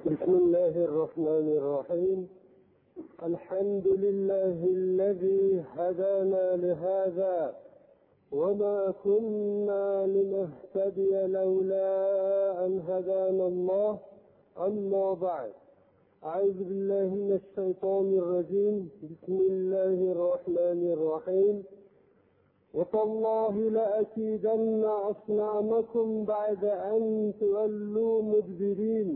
بسم الله الرحمن الرحيم. الحمد لله الذي هدانا لهذا وما كنا لنهتدي لولا أن هدانا الله. أما بعد، أعوذ بالله من الشيطان الرجيم. بسم الله الرحمن الرحيم. وتالله لأكيدن أصنامكم بعد أن تولوا مدبرين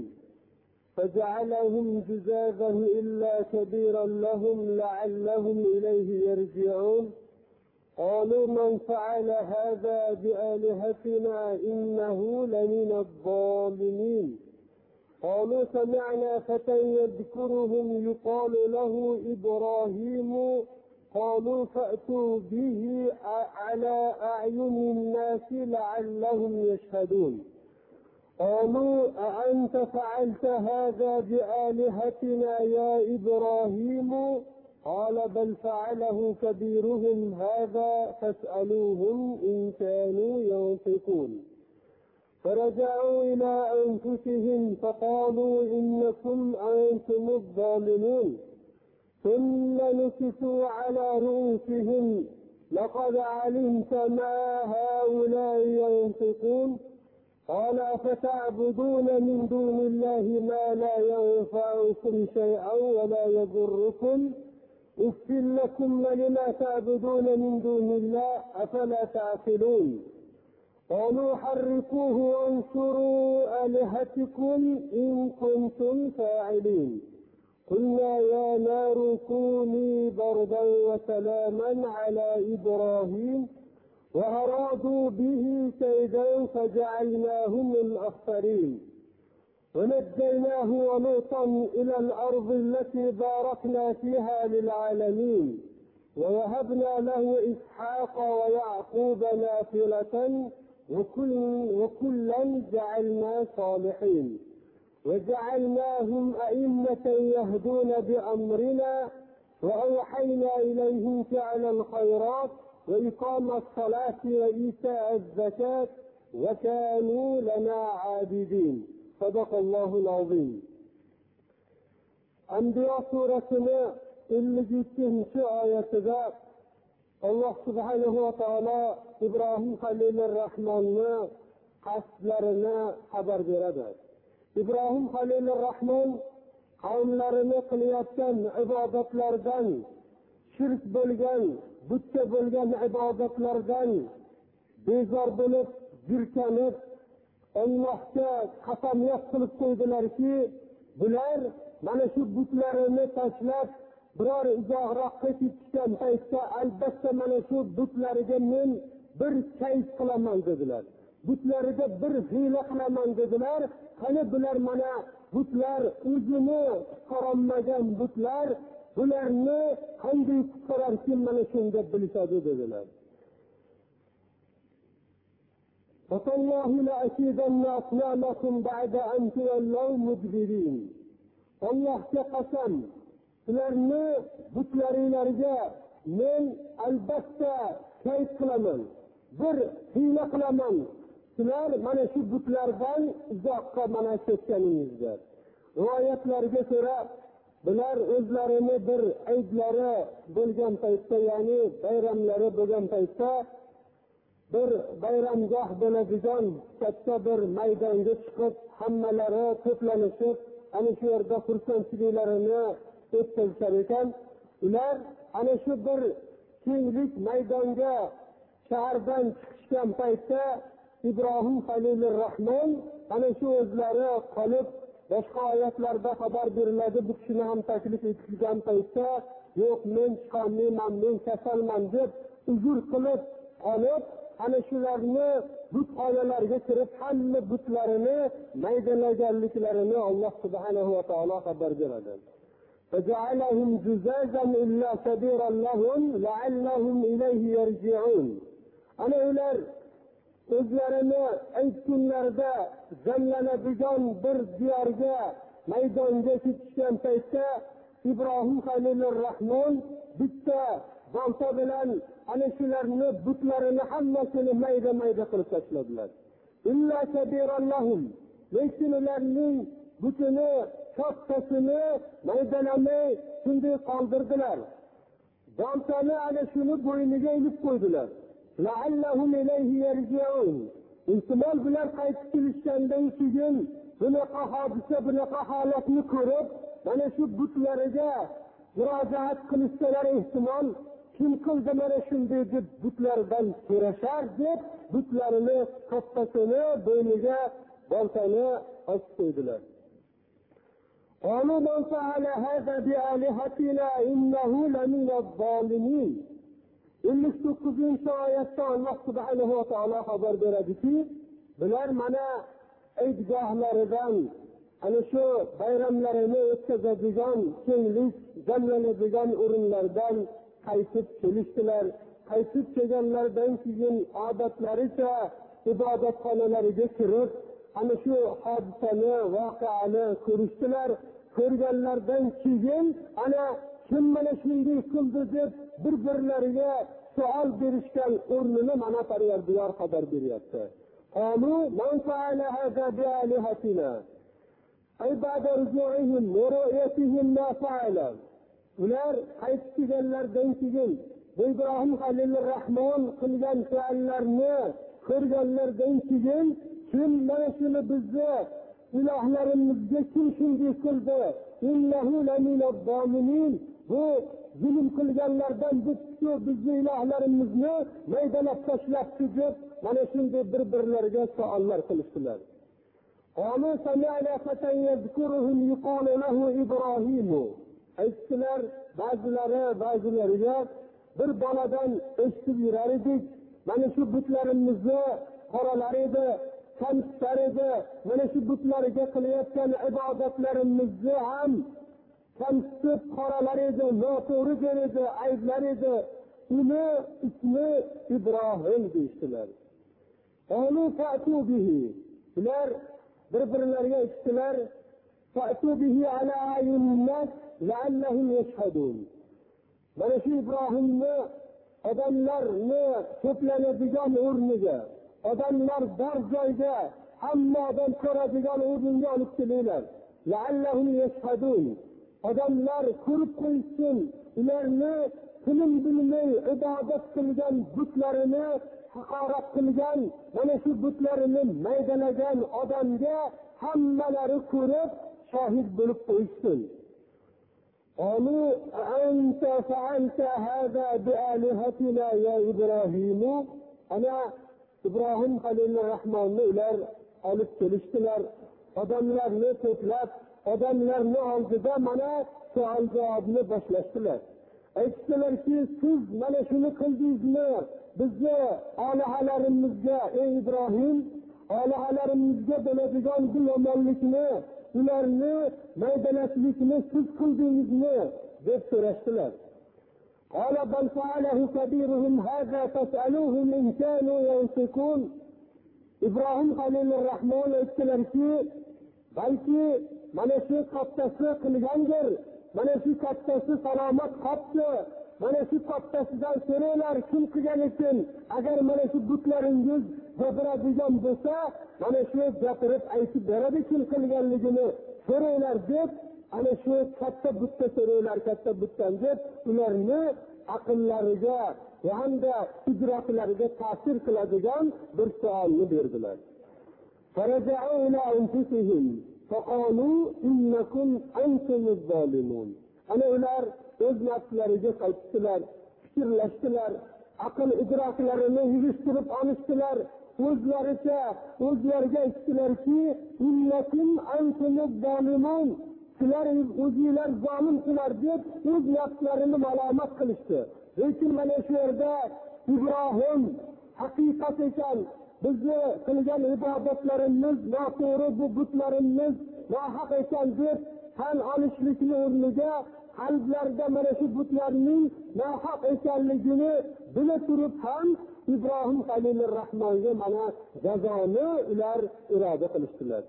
فجعلهم جذاذا إلا كبيرا لهم لعلهم إليه يرجعون. قالوا من فعل هذا بآلهتنا إنه لمن الظالمين. قالوا سمعنا فتى يذكرهم يقال له إبراهيم. قالوا فأتوا به على أعين الناس لعلهم يشهدون. قالوا أأنت فعلت هذا بآلهتنا يا إبراهيم؟ قال بل فعله كبيرهم هذا فاسألوهم إن كانوا ينطقون. فرجعوا إلى أنفسهم فقالوا إنكم أنتم الظالمون. ثم نكسوا على رؤوسهم لقد علمت ما هؤلاء ينطقون. قال أفتعبدون من دون الله ما لا ينفعكم شيئا ولا يضركم أف لكم ولما تعبدون من دون الله أفلا تعقلون. قالوا حرقوه وانصروا آلهتكم إن كنتم فاعلين. قلنا يا نار كوني بردا وسلاما على إبراهيم وأرادوا به كيدا فجعلناهم الأخسرين. ونجيناه ولوطا إلى الأرض التي باركنا فيها للعالمين ووهبنا له إسحاق ويعقوب نافلة وكلا جعلنا صالحين وجعلناهم أئمة يهدون بأمرنا وأوحينا إليهم فعل الخيرات وإقام الصلاة وإيتاء الزكاة وكانوا لنا عابدين. صدق الله العظيم. أنبياء سورتنا اللي جيتهم في آياتها الله سبحانه وتعالى إبراهيم خليل الرحمن قصدلرنا خبر beradi. İbrahim Halil Rahman qavmlarini qilayotgan ibodatlardan, shirk bo'lgan, butga bo'lgan ibodatlardan bezor bo'lib, jirkanib, Allohga qasamyod qilib qo'ydilarki, bular mana shu butlarini tashlab biror uzoqroqqa ketishgan paytda albatta mana shu butlariga men bir kayf qilaman dedilar. Butlariga bir hiyla qilaman dedilar. Qani bular mana butlar o'zini qutqarolmagan butlar, bularni qanday qutqararkin mana shunda bilishadi dedilar. فَتَاللَّهِ لَأَكِيدَنَّ أَصْنَامَكُمْ بَعْدَ أَنْ تُوَلَّوْا مُدْبِرِينَ. Allohga qasam, sizlarni butlaringlarga men albatta kayf qilaman, bir hiyla qilaman. Sizlar mana shu butlardan uzoqqa mana ketganingizda. Rivoyatlarga ko'ra bular o'zlarini bir ayblari bo'lgan paytda, ya'ni bayramlari bo'lgan paytda bir bayramgoh bo'ladigan katta bir maydonga chiqib, hammalari to'planishib, ana shu yerda xursandchiliklarini o'tkazishar ekan. Ular ana shu bir kenglik maydonga shahardan chiqishgan paytda İbrahim Halil Rahman ana shu o'zlari qolib, boshqa oyatlarda xabar beriladi, bu kishini ham taklif etilgan paytda yo'q men chiqolmayman, men kasalman deb uzr qilib qolib, ana shularni but oyalarga kirib hamma butlarini maydalaganliklarini Alloh subhanahu va taolo xabar beradi. فَجَعَلَهُمْ جُزَازًا إِلَّا كَبِيرًا لَهُمْ لَعَلَّهُمْ إِلَيْهِ يَرْجِعُونَ. Ana ular o'zlarini ayt kunlarda jamlanadigan bir diyorga maydonga ketishgan paytda İbrahim Halil Rahman bitta bolta bilan ana shularni butlarini hammasini mayda qilib tashladilar. İlla kabiran lahum. Lekin ularning butini kattasini maydalamay shunday qoldirdilar. Boltani ana shuni bo'yniga ilib qo'ydilar. La'allahum ilayhi yarji'un. Ehtimol bular qaytib kelishgandan keyin bunaqa hodisa, bunaqa holatni ko'rib, mana shu butlariga murojaat qilishsalar ehtimol kim qildi mana shunday deb butlardan so'rashar deb butlarini kattasini bo'yniga boltani osib qo'ydilar. قالوا من فعل هذا بآلهتنا إنه لمن الظالمين. 59-oyatda Alloh subhanahu va taolo xabar beradiki, bular mana e'tigohlaridan, ana shu bayramlarini o'tkazadigan, kenglik jamlanadigan o'rinlardan qaytib kelishdilar. Qaytib kelganlardan keyin odatlaricha ibodatxonalariga kirib, ana shu hodisani, voqeani ko'rishdilar. Ko'rganlardan keyin ana kim mana shunday qildi deb bir-birlariga savol berishgan o'rnini mana Parvardigor xabar beryapti. Qalu man fa'ala hadha bi alihatina ay ba'da ruju'ihim wa ru'yatihim ma fa'ala. Ular qaytib kelganlardan keyin Ibrohim Xalilur Rahmon qilgan fe'llarni ko'rganlardan keyin kim mana shuni bizni ilohlarimizga kim shunday qildi? Innahu laminad zalimin. Bu zulm qilganlardan bizni ilohlarimizni maydalab tashlabdi deb mana shunday bir-birlariga savollar qilishdilar. Qalu sami'na fatan yazkuruhum yuqalu lahu Ibrohim. Aytdilar ba'zilariga bir boladan eshitib yurar edik, mana shu butlarimizni qoralar edi, kamtar edi, mana shu butlarga qilayotgan ibodatlarimizni ham kamsib qoralar edi, noto'g'ri der edi, ayblar edi. Uni ismi Ibrohim deyishdilar. Qalu fa'tu bihi. Ular bir-birlariga aytdilar, fa'tu bihi ala ayunin nas la'allahum yashhadun. Mana shu Ibrohimni odamlarni to'planadigan o'rniga, odamlar bor joyga, hamma odam ko'radigan o'rniga olib kelinglar. La'allahum yashhadun. Odamlar ko'rib qo'ysin, ularni tilim bilmay ibodat qilgan butlarini haqorat qilgan, mana shu butlarini maydalagan odamga hammalari ko'rib shohid bo'lib qo'ysin. قالوا أنت فعلت هذا بآلهتنا يا إبراهيم. أنا إبراهيم خليل الرحمن ular olib kelishdilar. Odamlarni to'plab, odamlarni oldida mana savol javobni boshlashdilar. Aytdilarki, siz mana shuni qildingizmi? Bizni olihalarimizga, ey Ibrohim, olihalarimizga bo'ladigan bu yomonlikni, ularni maydalashlikni siz qildingizmi deb so'rashdilar. Qala bal fa'alahu kabiruhum hadha fas'aluhum in kanu yantiqun. Ibrohim Xalilur Rahmon aytdilarki, balki mana shu kattasi qilgandir, mana shu kattasi salomat qopti, mana shu kattasidan so'ranglar kim qilgan ekan. Agar mana shu butlaringiz gapiradigan bo'lsa, mana shu gapirib aytib beradi kim qilganligini so'ranglar deb, ana shu katta butda so'ranglar, katta butdan deb ularni aqllariga hamda idroklariga ta'sir qiladigan bir savolni berdilar. Faraja'u ila anfusihim faqalu innakum antumuz zalimun. Ana ular o'z nafslariga qaytdilar, fikrlashdilar, aql idroklarini yig'ishtirib olishdilar. O'zlariga aytdilarki, innakum antumuz zalimun. Sizlar o'zingizlar zolimsizlar deb o'z nafslarini malomat qilishdi. Lekin mana shu yerda Ibrohim haqiqat ekan, bizni qilgan ibodatlarimiz noto'g'ri, bu butlarimiz nohaq ekan deb tan olishlikni o'rniga qalblarida mana shu butlarning nohaq ekanligini bila turib ham Ibrohim Xalilur Rahmonga mana jazoni ular iroda qilishdilar.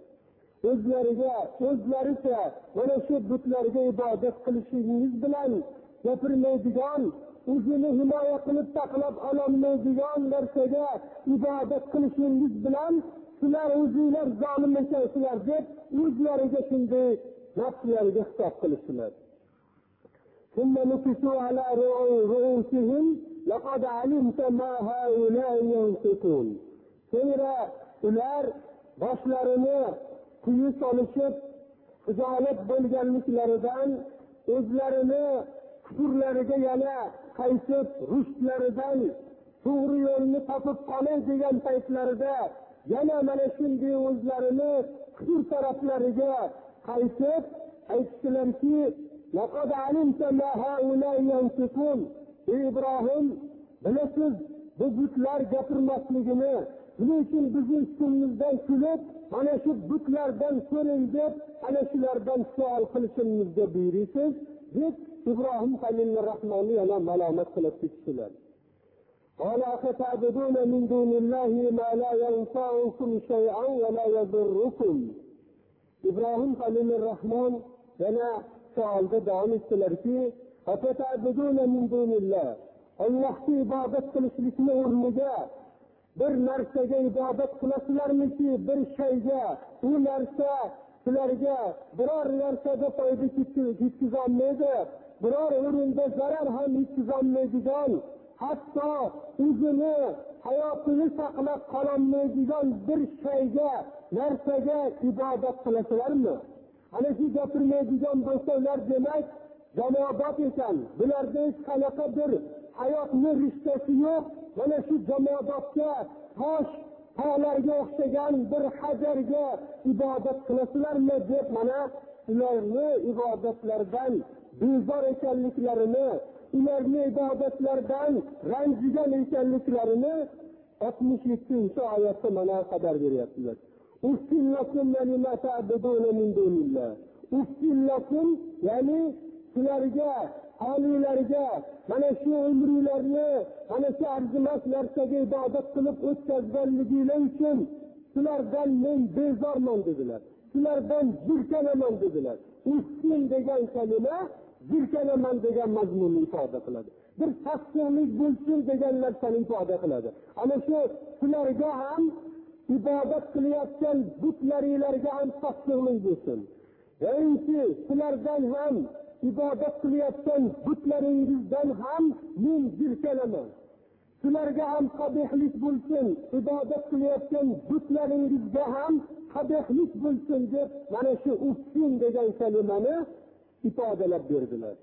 O'zlaricha mana shu butlarga ibodat qilishingiz bilan gapirmaydigan, o'zini himoya qilib saqlab ololmaydigan narsaga ibodat qilishingiz bilan sizlar o'zingizlar zolim ekansizlar deb o'zlariga shunday nafslariga hisob qilishdilar. ثم نكسوا على رؤوسهم لقد علمت ما هؤلاء ينطقون. Sonra ular boshlarini quyi solishib, hijolat bo'lganliklaridan o'zlarini kufrlariga yana qaytib, rushlaridan to'g'ri yo'lni topib qolay degan paytlarida yana mana shunday o'zlarini kufr taraflariga qaytib aytdilarki, laqad alimta ma haula yantiqun. Ibrohim, bilasiz, bu butlar gapirmasligini, buning uchun bizning ustimizdan kulib, mana shu butlardan so'rang deb, ana shulardan savol qilishimizga buyurasiz deb Ibrohim Xalilur Rahmonni yana malomat qilib ketdilar. قال أفتعبدون من دون الله ما لا ينفعكم شيئا ولا يضركم. İbrahim Xalilur Rahman yana savolda davom etdilarki, أفتعبدون من دون الله. Allohga ibodat qilishlikni o'rniga bir narsaga ibodat qilasizlarmiki, bir shayga, u narsa sizlarga biror narsada foyda yetkazolmaydi, biror o'rinda zarar ham yetkazolmaydigan, hatto o'zini hayotini saqlab qololmaydigan bir shayga, narsaga ibodat qilasizlarmi? Ana shu gapirmaydigan bo'lsalar, demak jamoat ekan. Bularda hech qanaqa bir hayotning rishtasi yo'q. Mana shu jamoatga tosh, tog'larga o'xshagan bir hajarga ibodat qilasizlarmi deb mana ularni ibodatlardan bezor ekanliklarini, ularni ibodatlardan ranjigan ekanliklarini 67-oyatda mana xabar beryaptilar. Ustillakum lima ta'buduna min dunillah. Ustillakum, ya'ni sizlarga, holilarga, mana shu umrlarni, mana shu arzimas narsaga ibodat qilib o'tkazganliginglar uchun sizlardan men bezorman dedilar. Sizlardan jirkanaman dedilar. Ustin degan kalima jirkanaman degan mazmunni ifoda qiladi. Bir tasdiqlik bo'lsin degan narsani ifoda qiladi. Ana shu sizlarga ham ibodat qilayotgan butlaringlarga ham tasdiqlik bo'lsin. Ya'ni sizlardan ham ibodat qilayotgan butlaringizdan ham men jirkanaman. Sizlarga ham qabihlik bo'lsin, ibodat qilayotgan butlaringizga ham qabihlik bo'lsin deb mana shu ufsin degan kalimani ifodalab berdilar.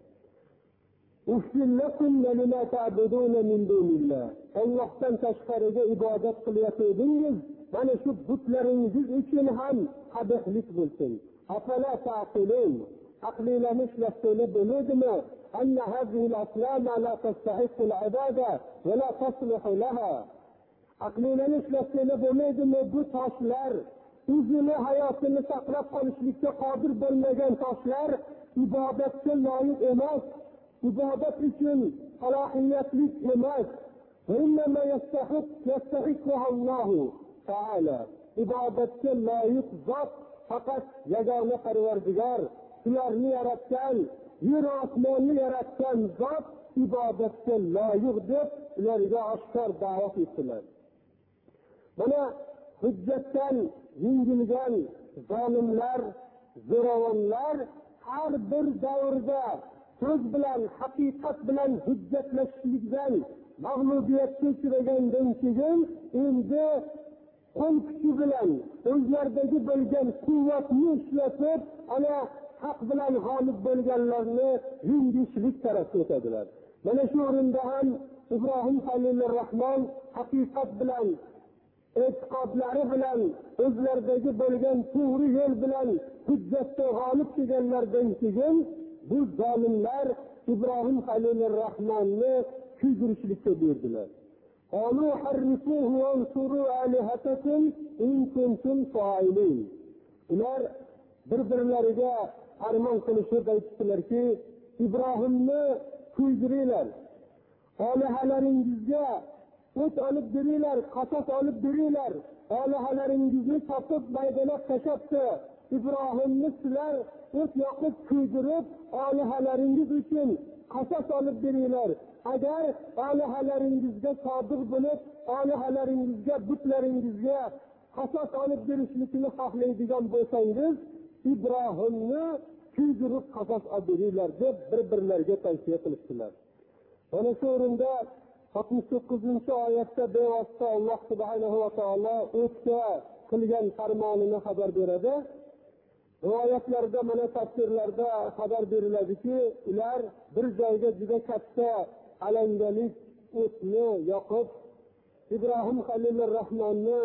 Ufsillakum lima ta'buduna min dunillah. Allohdan tashqariga ibodat qilayotganingiz, mana shu butlaringiz uchun ham qabihlik bo'lsin. Afala ta'qilun. Aqlilanishlasini bo'lmadimi? Anna hadhihi al-asnam la tastahiqu al-ibada va la taslihu laha. Aqlilanishlasini bo'lmadimi? Bu toshlar o'zini hayotini saqlab qolishlikka qodir bo'lmagan toshlar ibodatga loyiq emas, ibodat uchun salohiyatli emas. Innama yastahiqquha Alloh taala. Ibodatga loyiq zot faqat yagona Parvardigor, ularni yaratgan, yer osmonni yaratgan zot ibodatga loyiq deb ularga oshkor da'vat etdilar. Mana hujjatdan yengilgan zolimlar, zo'ravonlar har bir davrda so'z bilan, haqiqat bilan hujjatlashishlikdan mag'lubiyatga uchragandan keyin endi qo'l kuchi bilan o'zlaridagi bo'lgan quvvatni ishlatib, ana haq bilan g'olib bo'lganlarni yengishlik tarafga o'tadilar. Mana shu o'rinda ham Ibrohim Xalilur Rahmon haqiqat bilan, e'tiqodlari bilan, o'zlaridagi bo'lgan to'g'ri yo'l bilan hujjatda g'olib kelganlardan keyin bu zolimlar Ibrohim Xalilur Rahmonni kuydirishlikka buyurdilar. قالوا حرفوه وانصروا آلهتكم إن كنتم فاعلين. Ular bir-birlariga armon qilishib aytdilarki, Ibrohimni kuydiringlar. Olihalaringizga o't olib beringlar, qasos olib beringlar. Olihalaringizni topib maydonga tashlabdi. Ibrohimni sizlar o't yoqib kuydirib, olihalaringiz uchun qasos olib beringlar. Agar olihalaringizga sodiq bo'lib, olihalaringizga, butlaringizga qasos olib berishlikni xohlaydigan bo'lsangiz, Ibrohimni kuydirib qafas oldiringlar deb bir-birlariga tavsiya qilishdilar. Mana shu o'rinda 69-oyatda bevosita Alloh subhanahu va taolo o'tga qilgan farmonini xabar beradi. Rivoyatlarda, mana tafsirlarda xabar beriladiki, ular bir joyga juda katta alangalik o'tni yoqib, Ibrohim Xalilur Rahmonni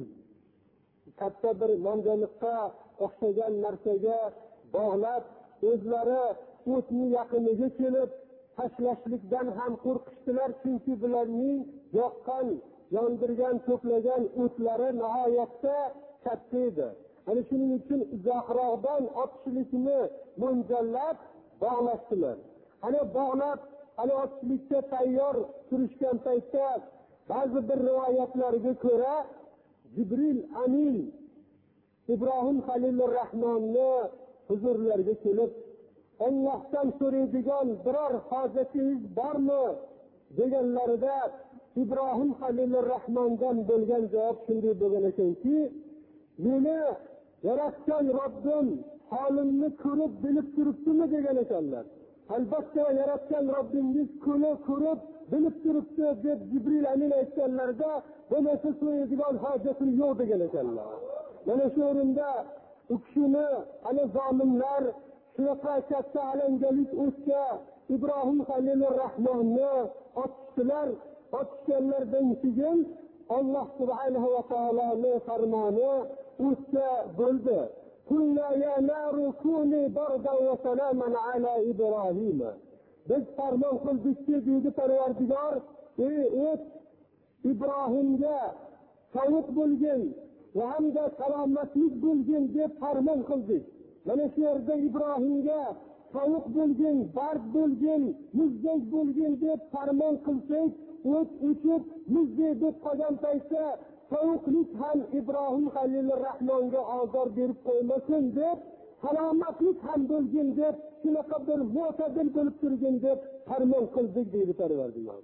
katta bir manzilga o'xshagan narsaga bog'lab, o'zlari o'tni yaqiniga kelib tashlashlikdan ham qo'rqishdilar, chunki bularning yoqqan, yondirgan, to'plagan o'tlari nihoyatda katta edi. Ana shuning uchun uzoqroqdan otishlikni mo'ljallab bog'lashdilar. Ana bog'lab, ana otishlikka tayyor turishgan paytda ba'zi bir rivoyatlarga ko'ra Jibril Amin Ibrohim Xalilur Rahmonni huzurlariga kelib, Allohdan so'raydigan biror hojatingiz bormi deganlarida Ibrohim Xalilur Rahmondan bo'lgan javob shunday bo'lgan ekanki, meni yaratgan Robbim holimni ko'rib bilib turibdimi degan ekanlar. Albatta yaratgan Robbingiz ko'rib bilib turibdi deb Jibril Amin aytganlarda, bo'lmasa so'raydigan hojatim yo'q degan ekanlar. Mana shu o'rinda u kishini ana zolimlar shunaqa katta alangalik o'tga Ibrohim Xalilur Rahmonni otishdilar. Otishganlardan keyin Alloh subhanahu va taoloning farmoni o'tga bo'ldi. Kullu ya naru kuni bardan va salaman ala Ibrohim. Biz farmon qildikki, deydi Parvardigor, ey o't, Ibrohimga sovuq bo'lgin va hamda salomatlik bo'lgin deb farmon qildik. Mana shu yerda Ibrohimga sovuq bo'lgin, bard bo'lgin, muzdek bo'lgin deb farmon qilsak, o't o'chib, muzdek deb qolgan paytda sovuqlik ham Ibrohim Xalilur Rahmonga ozor berib qo'ymasin deb, salomatlik ham bo'lgin deb, shunaqa bir mo'tadil bo'lib turgin deb farmon qildik deydi Parvardigor.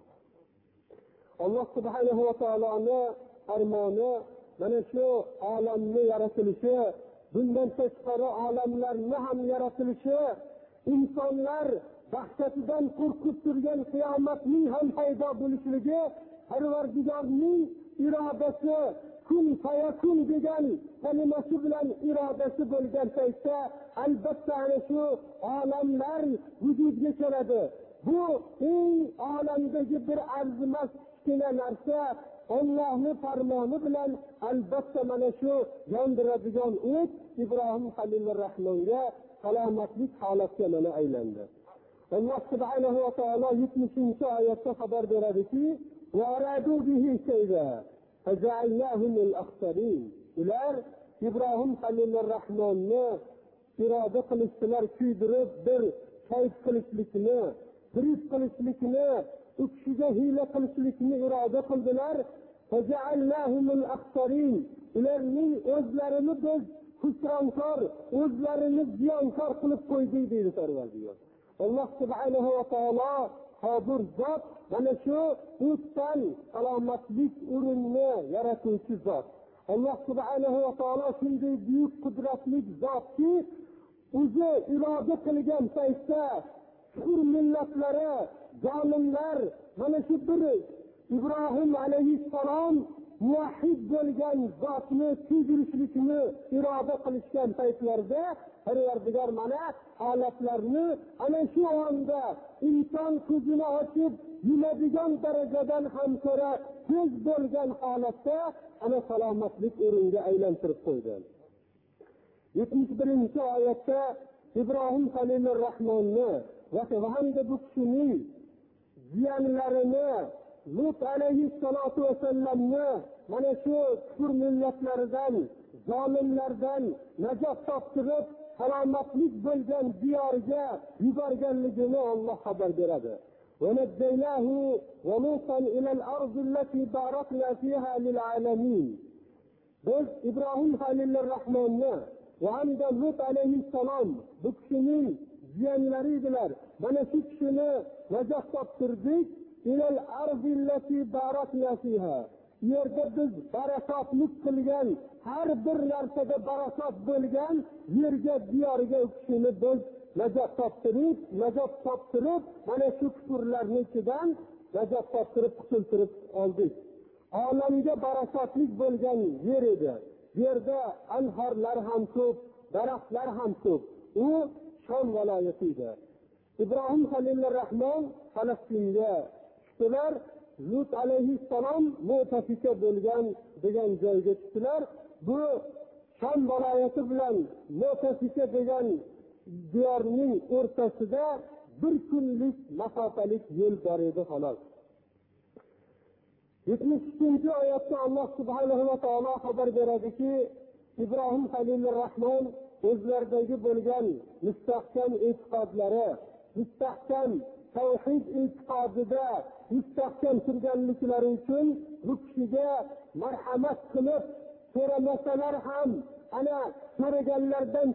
Alloh subhanahu va taoloning farmoni mana shu olamni yaratilishi, bundan tashqari olamlarni ham yaratilishi, insonlar dahshatidan qo'rqib turgan qiyomatning ham paydo bo'lishligi Parvardigorning irodasi, kun fayakun degan kalimasi bilan irodasi bo'lgan paytda albatta ana shu olamlar vujudga keladi. Bu eng olamdagi bir arzimas kichkina narsa Allohning farmoni bilan albatta mana shu yondiradigan o't Ibrohim Xalilur Rahmonga salomatlik holatiga mana aylandi. Alloh subhanahu va taolo 70-oyatda xabar beradiki, va aradu bihi kayda faja'alnahum al-akhsarin. Ular Ibrohim Xalilur Rahmonni iroda qilishdilar, kuydirib bir kayf qilishlikni, firib qilishlikni, u kishiga hiyla qilishlikni iroda qildilar. Faja'alnahum al-akhsarin. Ularning o'zlarini biz husronkor, o'zlarini ziyonkor qilib qo'ydik deydi Parvardigor. Alloh subhanahu va taolo qodir zot, mana shu o'tdan salomatlik o'rinni yaratuvchi zot. Alloh subhanahu va taolo shunday buyuk qudratli zotki, o'zi iroda qilgan paytda kufr millatlari, zolimlar mana shu bir Ibrohim alayhissalom muvahhid bo'lgan zotni kuydirishlikni iroda qilishgan paytlarda Parvardigor mana holatlarni ana shu onda inson ko'zini ochib yumadigan darajadan ham ko'ra tez bo'lgan holatda ana salomatlik o'ringa aylantirib qo'ydi. 71-oyatda Ibrohim Xalilur Rahmonni va hamda bu kishining jiyanlarini Lut alayhissalatu vasallamni mana shu kufr millatlaridan, zolimlardan najot toptirib, salomatlik bo'lgan diyorga yuborganligini Alloh xabar beradi. Va nadaynahu va Lutan ila al-ardi allati barakna fiha lil alamin. Biz Ibrohim Xalilur Rahmonni va hamda Lut alayhissalom bu kishining jiyanlari edilar. Mana shu kishini najot toptirdik. İlal arzi allati barakna fiha. yerda biz barakotlik qilgan, har bir narsaga barakot bo'lgan yerga, diyoriga u kishini biz najot toptirib, mana shu kufrlarning ichidan najot toptirib, qutultirib oldik. Olamga barakotlik bo'lgan yer edi. Yerda anhorlar ham ko'p, daraxtlar ham ko'p. U Shom viloyati edi. İbrahim Halilur Rahman Falastinga tushdilar. Lut alayhissalom Mu'tafika bo'lgan degan joyga tushdilar. Bu Shom viloyati bilan Mu'tafika degan diyorning o'rtasida bir kunlik masofalik yo'l bor edi xolos. 72-oyatda Alloh subhanahu va taolo xabar beradiki, İbrahim Halilur Rahman o'zlaridagi bo'lgan mustahkam e'tiqodlari, mustahkam tavhid e'tiqodida mustahkam turganliklari uchun bu kishiga marhamat qilib, so'ramasalar ham, ana so'raganlardan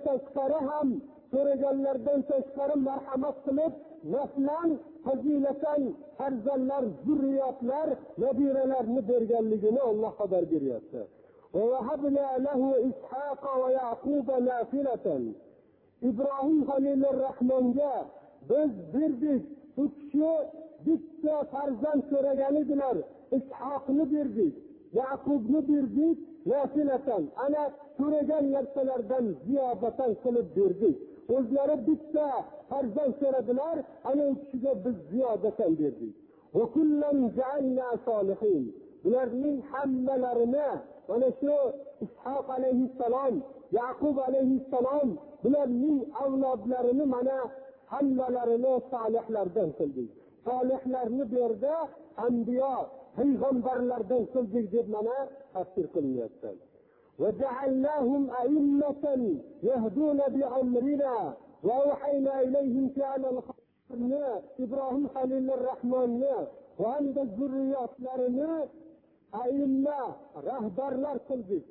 tashqari marhamat qilib, naslan, fazilatan farzandlar, zurriyotlar, nabiralarni berganligini Alloh xabar beryapti. وَوَهَبْنَا لَهُ إِسْحَاقَ وَيَعْقُوبَ نَافِلَةً. İbrahim Halilur Rahmonga biz berdik. Bu kishi bitta farzand so'ragan edilar. Ishoqni berdik, Yaqubni berdik, nafilatan. Ana so'ragan narsalardan ziyodatan qilib berdik. O'zlari bitta farzand so'radilar, ana u kishiga biz ziyodatan berdik. Va kullan ja'alna solihin. Bularning hammalarini mana shu Ishoq alayhissalom, Yaqub alayhissalom bularning avlodlarini mana hammalarini solihlardan qildik. Solihlarni bu yerda anbiyo, payg'ambarlardan qildik deb mana tafsir qilinyapti. Va ja'alnahum a'immatan yahduna bi amrina va awhayna ilayhim fi'lal khayrni. İbrahim Halilur Rahmonni va unda zurriyotlarini a'imma, rahbarlar qildik.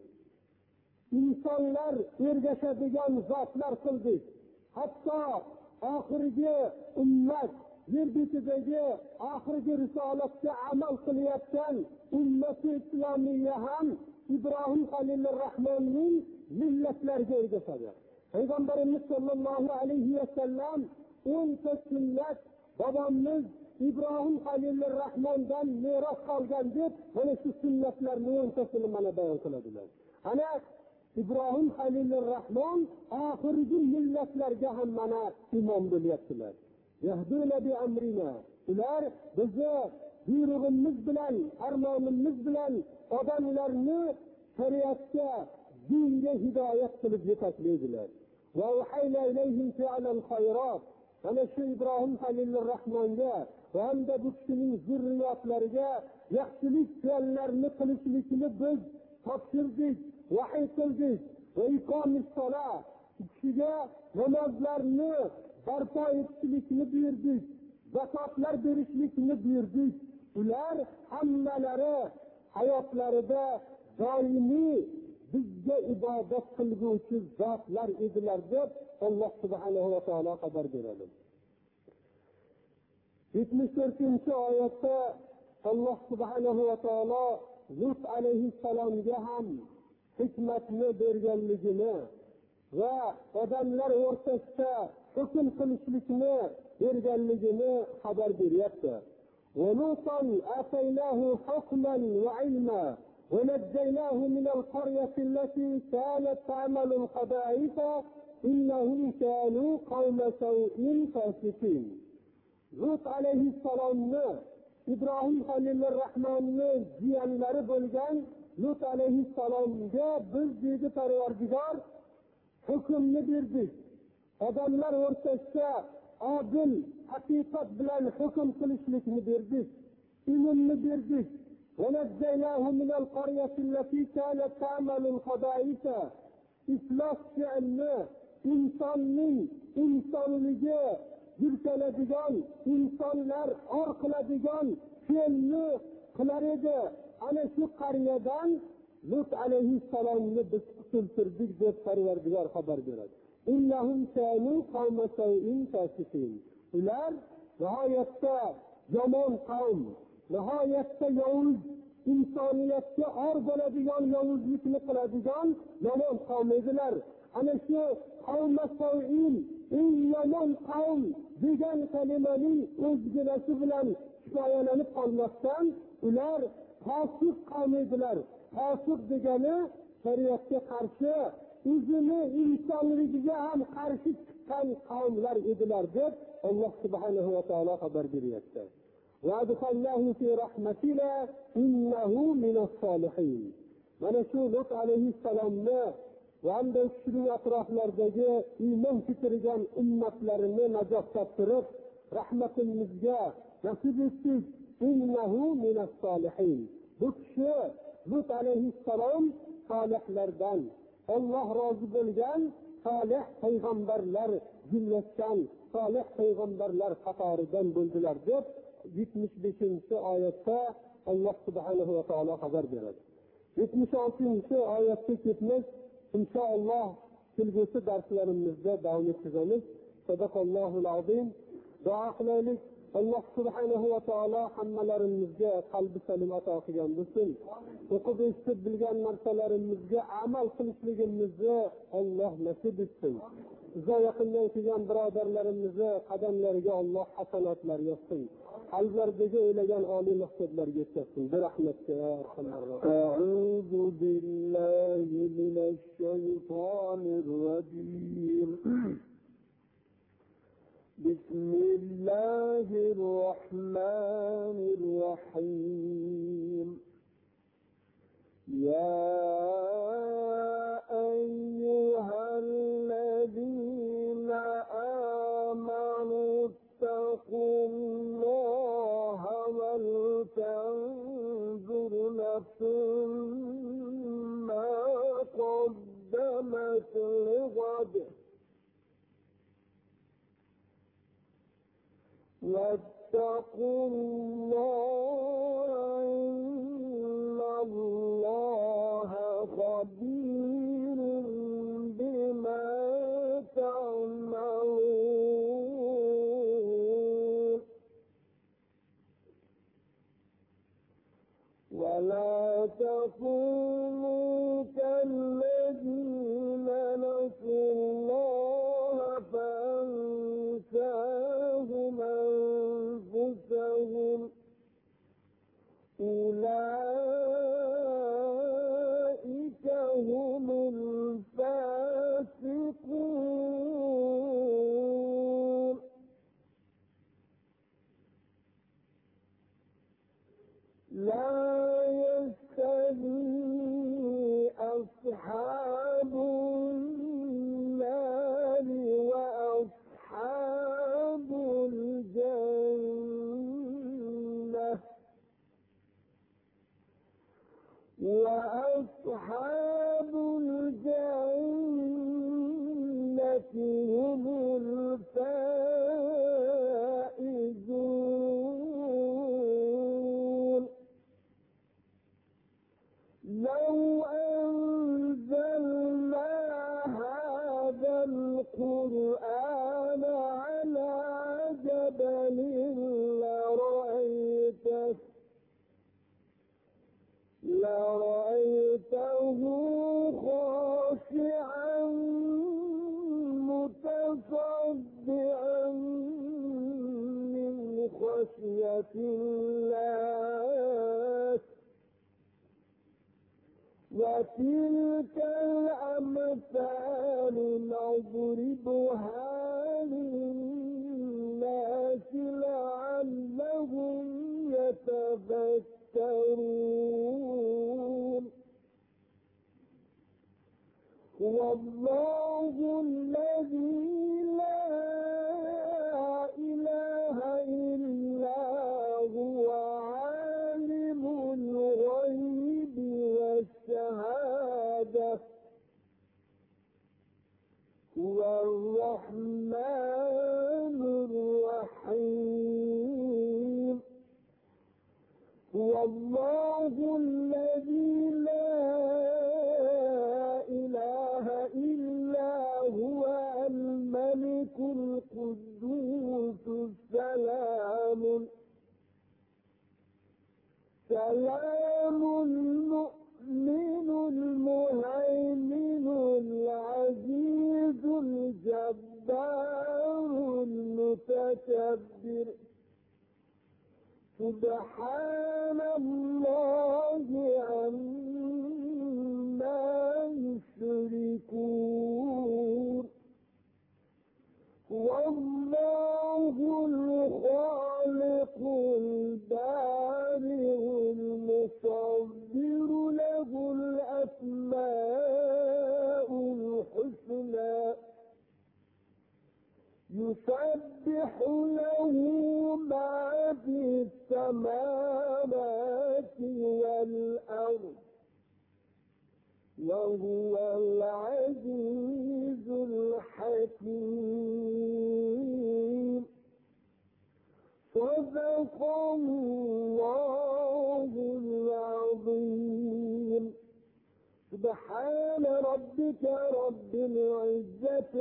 İnsanlar ergashadigan zotlar qildik. Hatto oxirgi ummat, yer betidagi oxirgi risolatga amal qilayotgan ummati islomiya ham İbrahim Halilur Rahmonning millatlariga ergashadi. Payg'ambarimiz sollallohu alayhi va sallam 10 sunnat bobomiz İbrahim Halilur Rahmondan meros qolgan deb mana shu sunnatlarning 10tasini mana bayon qiladilar. Ana İbrahim Halilur Rahmon oxirgi millatlarga ham mana imom bo'lyaptilar. Yahduna bi amrina. Ular bizni buyrug'imiz bilan, farmonimiz bilan odamlarni shariatga, dinga hidoyat qilib yetaklaydilar. Va uhayna ilayhim fi'lal khayrat. Mana shu İbrahim Halilur Rahmonga va hamda bu kishining zurriyotlariga yaxshilik fi'llarni qilishlikni biz topshirdik, vahiy qildik. Va iqomis solat, kishiga namozlarni barpo etishlikni buyurdik, zakotlar berishlikni buyurdik. Ular hammalari hayotlarida doimiy bizga ibodat qilguvchi zotlar edilar deb Alloh subhanahu va taolo xabar beradi. 74-oyatda Alloh subhanahu va taolo Lut alayhissalomga ham hikmatni berganligini va odamlar o'rtasida hukm qilishlikni berganligini xabar beryapti. وَلُوطًا آتَيْنَاهُ حُكْمًا وَعِلْمًا وَنَجَّيْنَاهُ مِنَ الْقَرْيَةِ الَّتِي كَانَتْ تَعْمَلُ الْخَبَائِثَ إِنَّهُمْ كَانُوا قَوْمَ سَوْءٍ فَاسِقِينَ. Lut alayhissalomni İbrahim Halilur Rahmonning jiyanlari bo'lgan Lut alayhissalomga biz dedi Parvardigor hukmni berdik. Odamlar o'rtasida adil, haqiqat bilan hukm qilishlikni berdik. Ilmni berdik. وَنَجَّيْنَاهُ مِنَ الْقَرْيَةِ الَّتِي كَانَتْ تَعْمَلُ الْخَبَائِثَ. İsloh fi'lni insonning insonligi yurkaladigan, insonlar or qiladigan fi'lni qilar edi. Ana shu qaryadan Lut alayhissalomni biz qutultirdik deb Parvardigor xabar beradi. İnnahum kanu qawma sawin fasiqin. Ular nihoyatda yomon qavm, nihoyatda yovuz insoniyatga or bo'ladigan yovuzlikni qiladigan yomon qavm edilar. Ana shu qavm-i eng yomon qavm degan kalimaning o'zginasi bilan kifoyalanib qolmasdan ular fosiq qavm edilar. Fosiq degani shariatga qarshi, o'zini insonligiga ham qarshi chiqqan qavmlar edilar deb Alloh subhanahu va taolo xabar beryapti. وَأَدْخَلْنَاهُ فِي رَحْمَتِنَا إِنَّهُ مِنَ الصَّالِحِينَ. Mana shu Lut alayhissalomni va unda kishining atroflaridagi iymon keltirgan ummatlarini najot toptirib, rahmatimizga nasib etdik. İnnehu minas salihin. Bu kishi Lut alayhissalom solihlardan, Alloh rozi bo'lgan solih payg'ambarlar jumlasidan, solih payg'ambarlar qatoridan bo'ldilar deb 75-oyatda Alloh subhanahu va taolo xabar beradi. 76-oyatga ketmiz. İnşallah kelgusi darslarimizda davom ettiramiz. Sadaqallohul azim. Duo qilaylik. Alloh subhanahu va taolo hammalarimizga qalbi salim ato qilgan bo'lsin. O'qib eshitib bilgan narsalarimizga amal qilishligimizni Alloh nasib etsin. Uzoq yaqindan kelgan birodarlarimizni qadamlariga Alloh hasanatlar yozsin. Qalblaridagi o'ylagan oliy maqsadlarga yetkazsin. Bir rahmatga ya arhamar rohim. A'udhu billahi minash shaytonir rajim. Bismillahir rahmanir rahim. Ya ayyuhallazina amanu ittaqullaha wal tanzur nafsun ma qaddamat lighad. واتقوا الله إن الله خبير بما تعملون. ولا تكونوا كالذين نسوا الله فأنساهم أنفسهم أولئك هم الفاسقون. لا يستوي أصحاب النار وأصحاب الجنة وأصحاب الجنة هم الفائزون. لو أنزلنا هذا القرآن على جبل لرأيته خاشعا متصدعا من خشية الله. وتلك الأمثال نضربها للناس لعلهم يتفكرون. هو الله الذي لا إله إلا هو عالم الغيب والشهادة. هو الرحمن الرحيم. هو الله الذي لا إله إلا هو الملك القدوس السلام السلام المؤمن المهيمن العزيز الجبار المتكبر سبحان الله عما يشركون والله الخالق البارئ المصور له الأسماء الحسنى يسبح له ما في السماوات والأرض وهو العزيز الحكيم صدق الله العظيم سبحان ربك رب العزة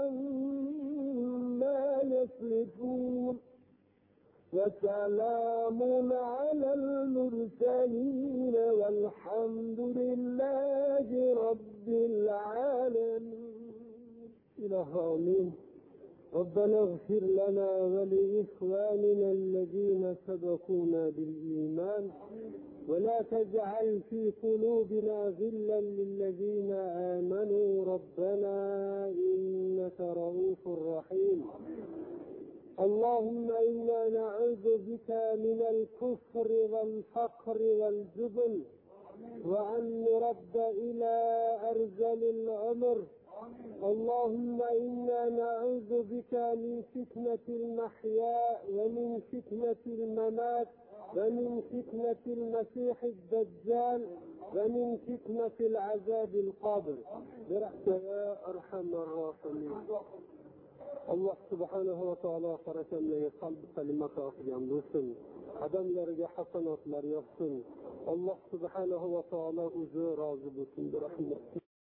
عما يصفون وسلام على المرسلين والحمد لله رب العالمين. إله آمين. ربنا اغفر لنا ولإخواننا الذين سبقونا بالإيمان ولا تجعل في قلوبنا غلا للذين آمنوا ربنا إنك رؤوف رحيم. اللهم إنا نعوذ بك من الكفر والفقر والجبن وأن نرد إلى أرذل العمر. اللهم إنا نعوذ بك من فتنة المحيا ومن فتنة الممات ومن فتنة المسيح الدجال ومن فتنة العذاب القبر برحمتك يا أرحم الراحمين. Allah subhanahu wa ta'ala farakamlaya qalb kalima qilgan bo'lsin. Odamlarga hasanatlar yog'sin. Allah subhanahu wa ta'ala o'zi rozi bo'lsin. Rahmat.